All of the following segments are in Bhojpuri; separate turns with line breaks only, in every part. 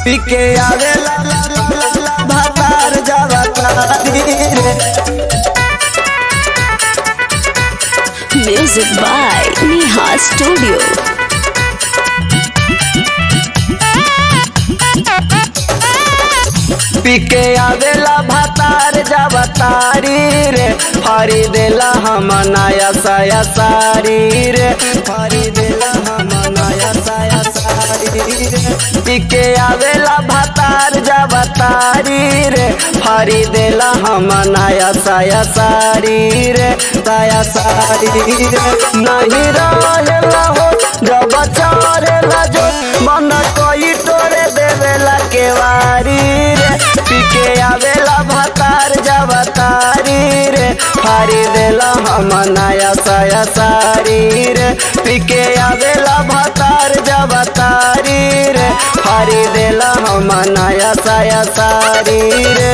पीके आवेला भातार जवातारी रे।
Music by Neha Studio.
पीके आवेला भातार जवातारी रे। फारी देला हम नया साया सारी रे। फारी देला हम नया साया सारी रे। पीके आवेला भातार जवातारी रे। फारी देला हम नया साया सारी रे। साया सारी रे। नहीं रहेला हो जब चढ़ेला जो मन कोई तोरे देवेला केवारी रे। पीके आवेला भातार जवातारी रे। फारी देला हम नया साया सारी रे। पीके आवेला भातार जवातारी रे। फारी देला हम नया साया सारी रे।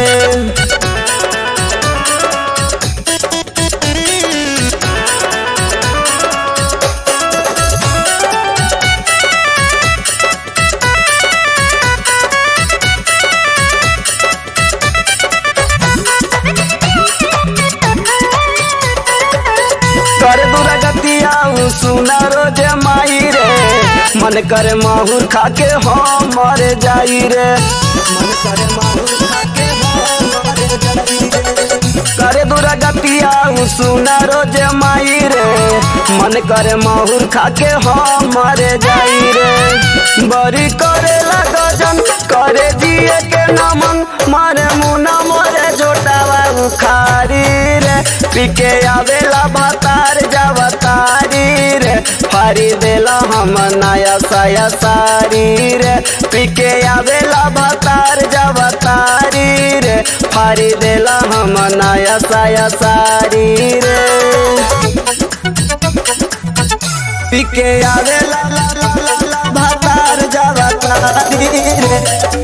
कर दुर्गतिया सुना रोज माई रे। मन करे माहुर खाके हम मर जाई रे। मन करे माहुर खाके हम मर जाई रे। करे दुर्गतिया सुना रोज माई रे। मन करे माहुर खाके हम मर जाई रे। बड़ी करे लगन करे दिए के नमन मारे मुना मोरे झोटावा उखारी रे। पीके आवेला भातार जवातारी रे। फारी देला हम नया साया सारी रे। पीके आवेला भातार जवातारी रे। फारी देला हम नया साया सारी रे। पीके आवेला भातार जवातारी रे।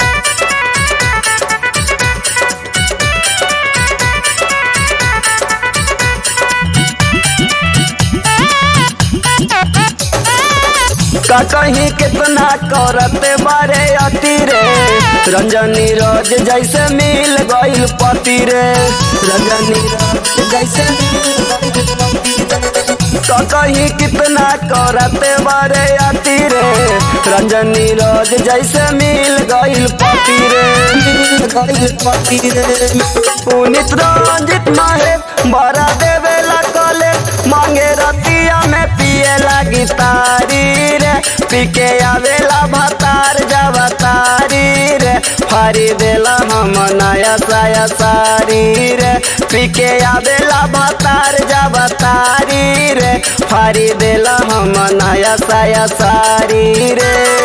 का कहीं कितना करते बारे अति रे। रंजनी रोज जैसे मिल गइल पति रे। रंजनी रोज जैसे मिल गइल पति रे। का कहीं कितना करते बारे अति रे। रंजनी रोज जैसे मिल गइल पति रे। मिल गइल पति रे। पुनित रंजित माहे बड़ा देवेला कले मांगे रतिया में पिए लगी तारी रे। पीके आवेला भातार जवातारी रे। फारी देला हम नया साया सारी रे। पीके आवेला भातार जवातारी रे। फारी देला हम नया साया सारी रे।